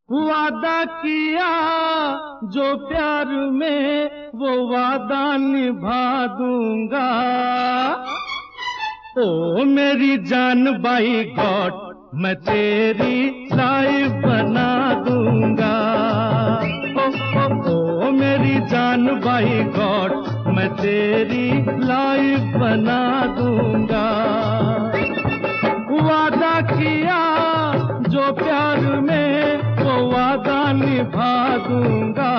वादा किया जो प्यार में वो वादा निभा दूंगा। ओ मेरी जान बाई गॉड, मैं तेरी लाइफ बना दूंगा। ओ मेरी जान बाई गॉड, मैं तेरी लाइफ बना दूंगा। वादा किया जो प्यार में वो वादा निभा दूंगा।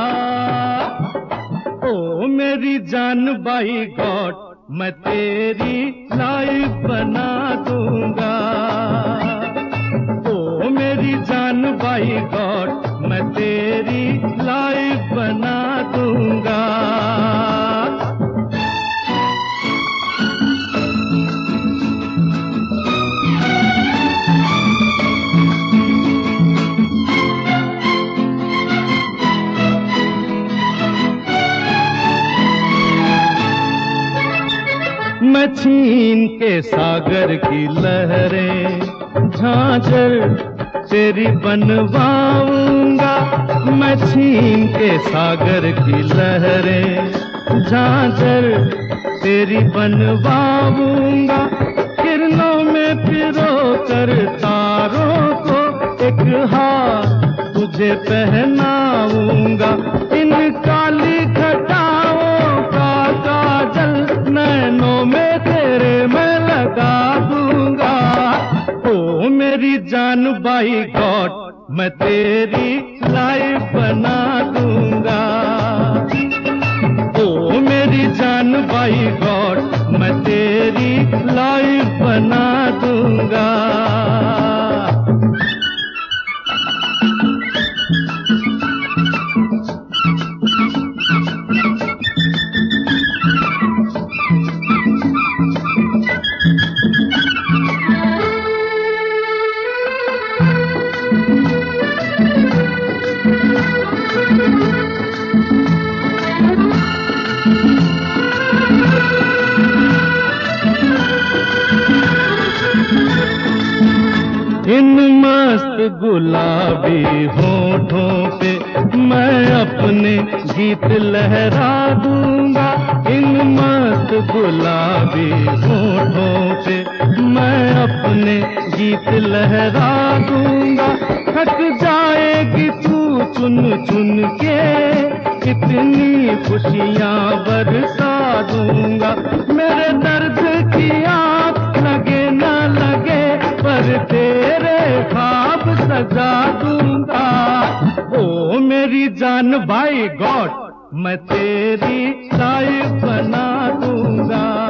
ओ मेरी जान बाई गॉड, मैं तेरी लाइफ बना दूंगा। ओ मेरी जान बाई गॉड, मैं तेरी लाइफ बना दूंगा। मैं छीन के सागर की लहरें झांझर तेरी बनवाऊंगा। मैं छीन के सागर की लहरें झांझर तेरी बनवाऊंगा। किरणों में पिरो कर तारों को एक हार तुझे पहनाऊंगा। इन काली घटाओं का काजल नैनों में तेरे मैं लगा दूंगा। ओ मेरी जान बाई गॉड, मैं तेरी लाइफ बना दूंगा। ओ मेरी जान बाई गॉड, मैं तेरी लाइफ बना दूंगा। इन मस्त गुलाबी होठों पे मैं अपने गीत लहरा दूंगा। इन मस्त गुलाबी होठों पे मैं अपने गीत लहरा दूंगा। थक जाएगी तू चुन चुन के, कितनी खुशियां बरसा दूंगा। मेरे दर्द की आँख लगे न लगे, पर तेरे ख्वाब सजा दूंगा। ओ मेरी जान बाई गॉड, मैं तेरी लाइफ बना दूंगा।